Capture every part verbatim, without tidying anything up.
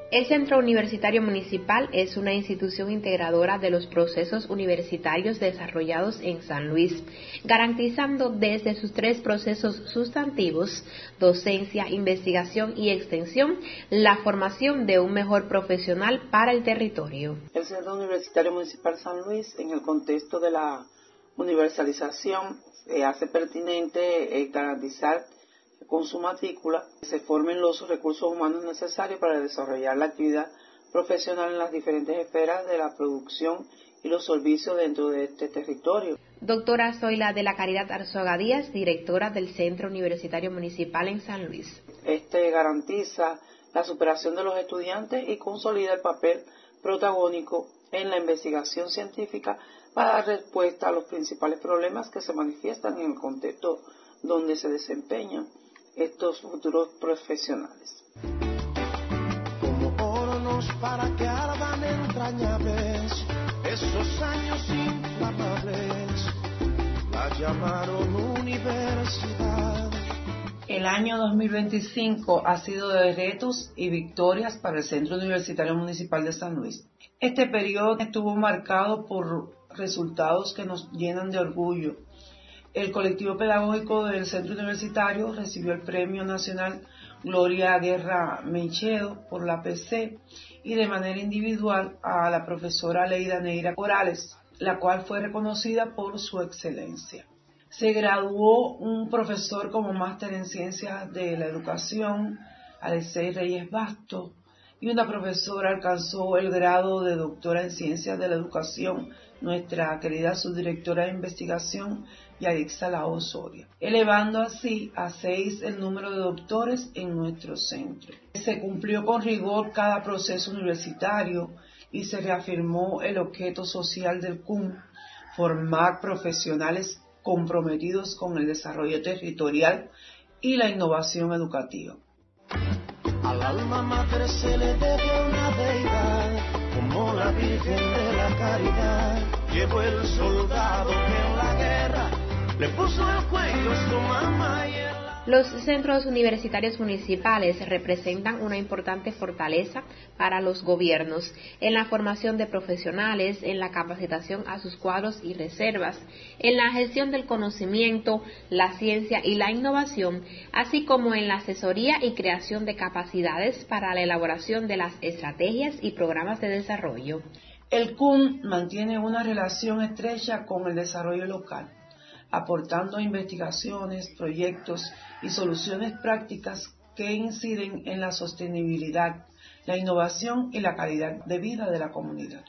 El Centro Universitario Municipal es una institución integradora de los procesos universitarios desarrollados en San Luis, garantizando desde sus tres procesos sustantivos, docencia, investigación y extensión, la formación de un mejor profesional para el territorio. El Centro Universitario Municipal San Luis, en el contexto de la universalización, eh, hace pertinente eh, garantizar con su matrícula se formen los recursos humanos necesarios para desarrollar la actividad profesional en las diferentes esferas de la producción y los servicios dentro de este territorio. Doctora Zoila de la Caridad Arzuaga Díaz, directora del Centro Universitario Municipal en San Luis. Este garantiza la superación de los estudiantes y consolida el papel protagónico en la investigación científica para dar respuesta a los principales problemas que se manifiestan en el contexto donde se desempeñan estos futuros profesionales. Como hornos para que ardan entrañables esos años inflamables, la llamaron universidad. El año dos mil veinticinco ha sido de retos y victorias para el Centro Universitario Municipal de San Luis. Este periodo estuvo marcado por resultados que nos llenan de orgullo. El colectivo pedagógico del Centro Universitario recibió el Premio Nacional Gloria Guerra Menchedo por la P C y de manera individual a la profesora Leida Neira Corales, la cual fue reconocida por su excelencia. Se graduó un profesor como máster en Ciencias de la Educación, Alexei Reyes Basto, y una profesora alcanzó el grado de doctora en Ciencias de la Educación, nuestra querida subdirectora de investigación, Yarixa Lao Osorio, elevando así a seis el número de doctores en nuestro centro. Se cumplió con rigor cada proceso universitario y se reafirmó el objeto social del C U M, formar profesionales comprometidos con el desarrollo territorial y la innovación educativa. Al alma mater se le debe una deidad, como la Virgen de la Caridad. Llevó el soldado que en la guerra le puso el cuello a su mamá y el... Los centros universitarios municipales representan una importante fortaleza para los gobiernos en la formación de profesionales, en la capacitación a sus cuadros y reservas, en la gestión del conocimiento, la ciencia y la innovación, así como en la asesoría y creación de capacidades para la elaboración de las estrategias y programas de desarrollo. El C U M mantiene una relación estrecha con el desarrollo local, aportando investigaciones, proyectos y soluciones prácticas que inciden en la sostenibilidad, la innovación y la calidad de vida de la comunidad.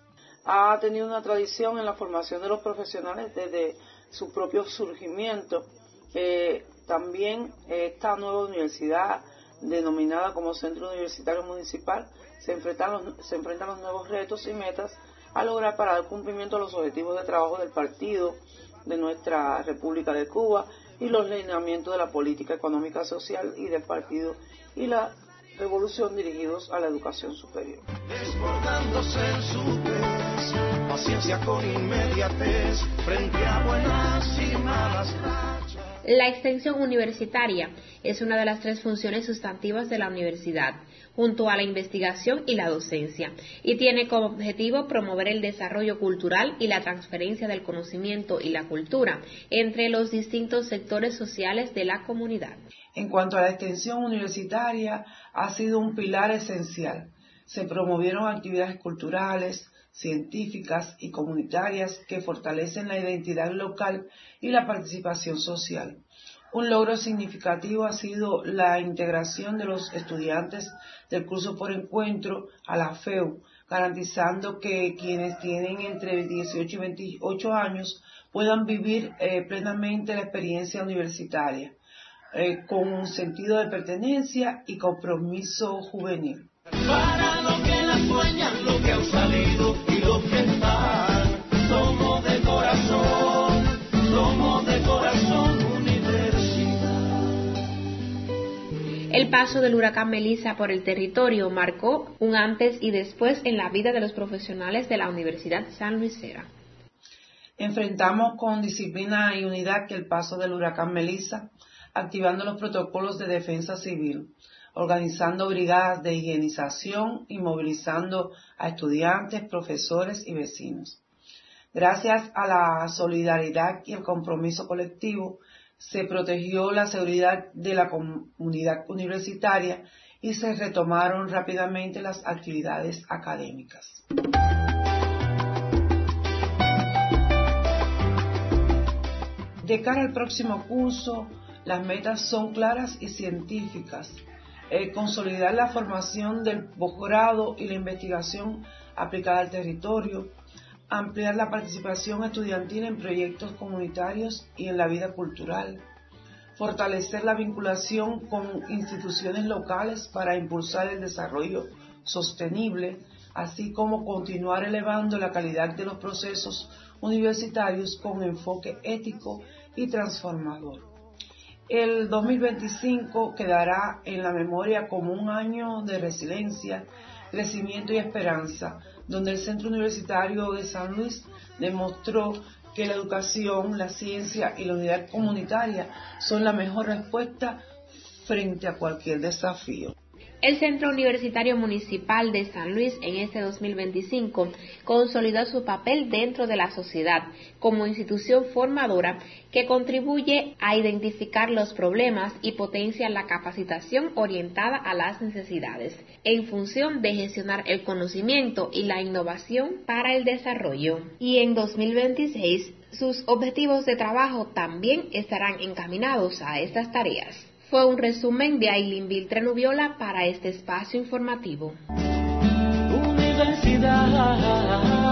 Ha tenido una tradición en la formación de los profesionales desde su propio surgimiento. Eh, también esta nueva universidad, denominada como Centro Universitario Municipal, se enfrentan los, se enfrentan los nuevos retos y metas a lograr para dar cumplimiento a los objetivos de trabajo del partido de nuestra República de Cuba y los lineamientos de la política económica social y del partido y la revolución dirigidos a la educación superior. Desbordándose en su tez, paciencia con inmediatez frente a buenas y malas rachas. La extensión universitaria es una de las tres funciones sustantivas de la universidad, junto a la investigación y la docencia, y tiene como objetivo promover el desarrollo cultural y la transferencia del conocimiento y la cultura entre los distintos sectores sociales de la comunidad. En cuanto a la extensión universitaria, ha sido un pilar esencial. Se promovieron actividades culturales, científicas y comunitarias que fortalecen la identidad local y la participación social. Un logro significativo ha sido la integración de los estudiantes del curso por encuentro a la F E U, garantizando que quienes tienen entre dieciocho y veintiocho años puedan vivir eh, plenamente la experiencia universitaria, eh, con un sentido de pertenencia y compromiso juvenil. Para lo que la sueñan, lo que han salido y lo que están, somos de corazón, somos de corazón universidad. El paso del huracán Melissa por el territorio marcó un antes y después en la vida de los profesionales de la Universidad Sanluisera. Enfrentamos con disciplina y unidad que el paso del huracán Melissa, activando los protocolos de defensa civil, organizando brigadas de higienización y movilizando a estudiantes, profesores y vecinos. Gracias a la solidaridad y el compromiso colectivo, se protegió la seguridad de la comunidad universitaria y se retomaron rápidamente las actividades académicas. De cara al próximo curso, las metas son claras y científicas. Eh, consolidar la formación del posgrado y la investigación aplicada al territorio, ampliar la participación estudiantil en proyectos comunitarios y en la vida cultural, fortalecer la vinculación con instituciones locales para impulsar el desarrollo sostenible, así como continuar elevando la calidad de los procesos universitarios con enfoque ético y transformador. El dos mil veinticinco quedará en la memoria como un año de resiliencia, crecimiento y esperanza, donde el Centro Universitario de San Luis demostró que la educación, la ciencia y la unidad comunitaria son la mejor respuesta frente a cualquier desafío. El Centro Universitario Municipal de San Luis en este dos mil veinticinco consolidó su papel dentro de la sociedad como institución formadora que contribuye a identificar los problemas y potencia la capacitación orientada a las necesidades, en función de gestionar el conocimiento y la innovación para el desarrollo. Y en dos mil veintiséis, sus objetivos de trabajo también estarán encaminados a estas tareas. Fue un resumen de Ailín Viltrenubiola para este espacio informativo. Universidad.